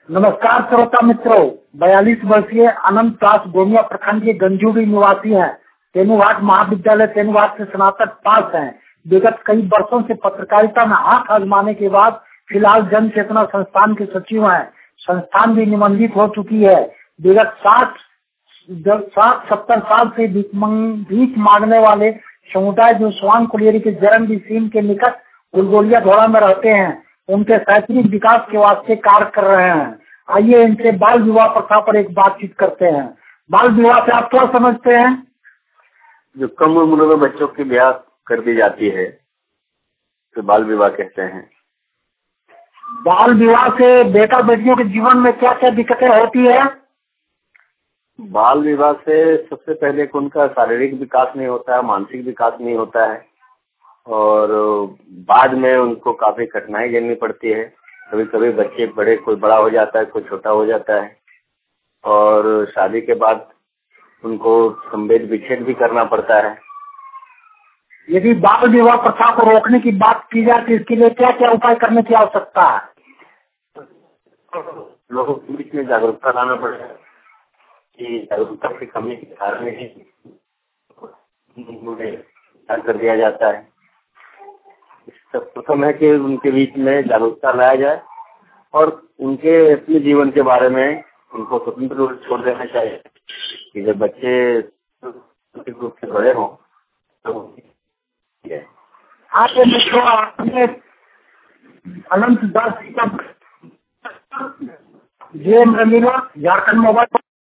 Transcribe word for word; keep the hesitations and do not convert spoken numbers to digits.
नमस्कार श्रोता मित्रों, बयालीस वर्षीय अनंत दास गोमिया प्रखंड के गंजूड़ी निवासी हैं। तेनुघाट महाविद्यालय तेनुघाट से स्नातक पास हैं। विगत कई वर्षों से पत्रकारिता में हाथ आजमाने के बाद फिलहाल जन चेतना संस्थान के सचिव हैं। संस्थान भी निबंधित हो चुकी है। विगत साठ साठ सत्तर साल से भीख मांगने वाले समुदाय जो स्वांग कुलियरी के जरन सीम के निकट गुलगोलिया धोड़ा में रहते हैं, उनके शैक्षणिक विकास के वास्ते कार्य कर रहे हैं। आइए इनसे बाल विवाह प्रथा पर एक बातचीत करते हैं। बाल विवाह से आप क्या समझते हैं? जो कम उम्र में बच्चों की ब्याह कर दी जाती है तो बाल विवाह कहते हैं। बाल विवाह से बेटा बेटियों के जीवन में क्या क्या दिक्कतें होती है? बाल विवाह से सबसे पहले उनका शारीरिक विकास नहीं होता है, मानसिक विकास नहीं होता है और बाद में उनको काफी कठिनाई झेलनी पड़ती है। कभी कभी बच्चे बड़े, कोई बड़ा हो जाता है, कोई छोटा हो जाता है और शादी के बाद उनको संवेद विच्छेद भी करना पड़ता है। यदि बाल विवाह प्रथा को रोकने की बात की जाए तो इसके लिए क्या क्या उपाय करने की आवश्यकता है? लोगों के बीच में जागरूकता लाना पड़ेगा कि जागरूकता की कमी के कारण ही कर दिया जाता है। प्रथम है कि उनके बीच में जागरूकता लाया जाए और उनके अपने जीवन के बारे में उनको स्वतंत्र रूप से छोड़ देना चाहिए कि जब बच्चे रूप से बड़े हों तो आपके मित्रों आपने अनंत दास जी का झारखंड मोबाइल